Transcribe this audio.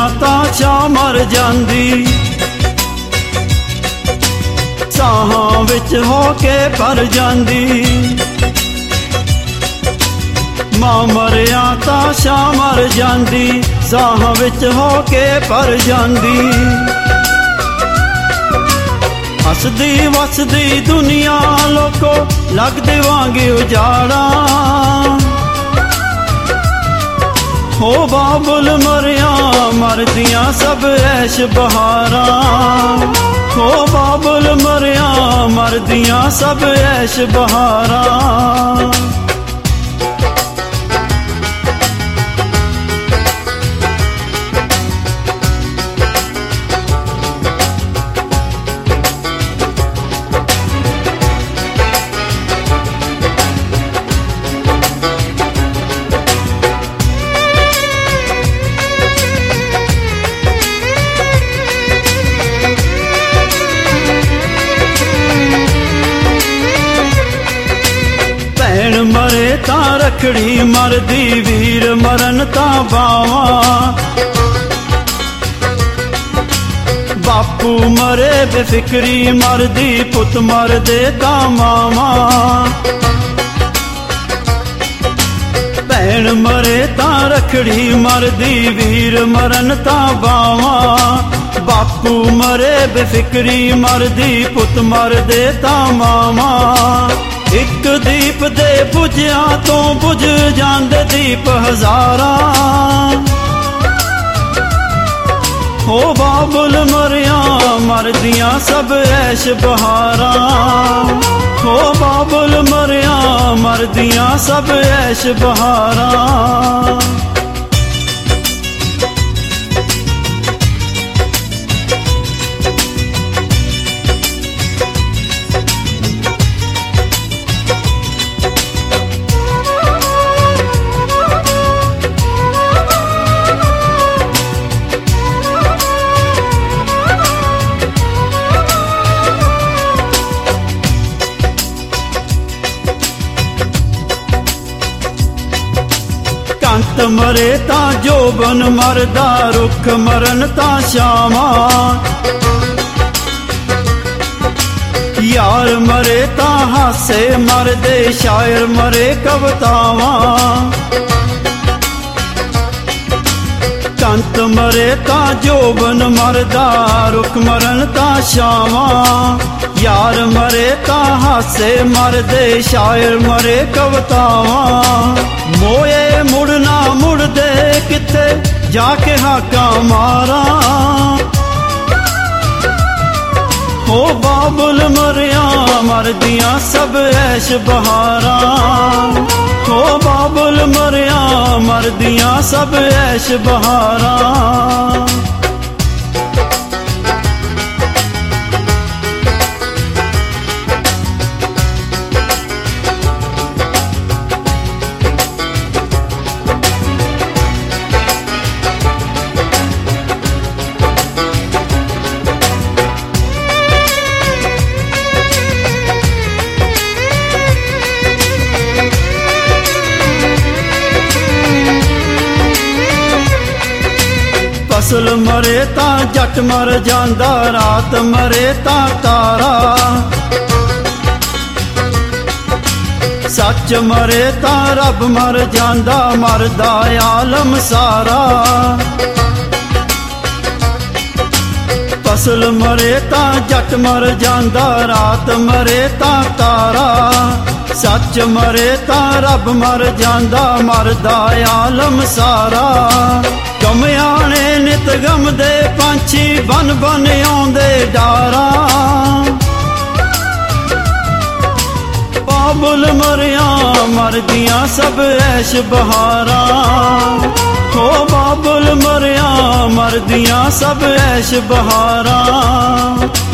तां छां मर जांदी, साहां विच हो के भर जांदी। मां मरिया तां छां मर जांदी, साहां विच हो के भर जांदी। हसदी वसदी दुनिया लोको लगदे वांगे उजाड़ा, हो बाबुल मरिया मरदियां सब ऐश बहारा, हो बाबुल मरिया मरदियां सब ऐश बहारा। मरे तां रखड़ी मरदी, वीर मरन तां बावां। बापू मरे बेफिक्री मरदी, पुत मरदे तां मावां। भैन मरे तां रखड़ी मरदी, वीर मरन तां बावां। बापू मरे बेफिक्री मरदी, पुत मरदे तां मावां। एक दीप दे बुझिया तो बुझ जांदे दीप हजारा, हो बाबुल मरिया मरदियां सब ऐश बहारा, हो बाबुल मरिया मरदियां सब ऐश बहारा। कंत मरे तां जोबन मरदा, रुख मरन तां शामां। यार मरे तां हासे मरदे, शायर मरे कवितावां। कंत मरे तां जोबन मरदा, रुख मरन तां शामां। यार मरे तां हासे मरदे, शायर मरे कवितावां। मोए मुड़ना मुड़दे किथे जाके हाका मारा, हो बाबुल मरिया मरदियां सब ऐश बहारा, हो बाबुल मरिया मरदियां सब ऐश बहारा। फसल मरे तां जट मर जांदा, रात मरे तां तारा। सच मरे तां रब मर जांदा, मरदा आलम सारा। फसल मरे तां जट मर जांदा, रात मरे तां तारा। सच मरे तां रब मर जांदा, मरदा आलम सारा। कमयाने नित गम दे पंछी, बन बन आउंदे डारा। बाबुल मरिया मरदियां सब ऐश बहारा, हो बाबुल मरिया मरदियां सब ऐश बहारा।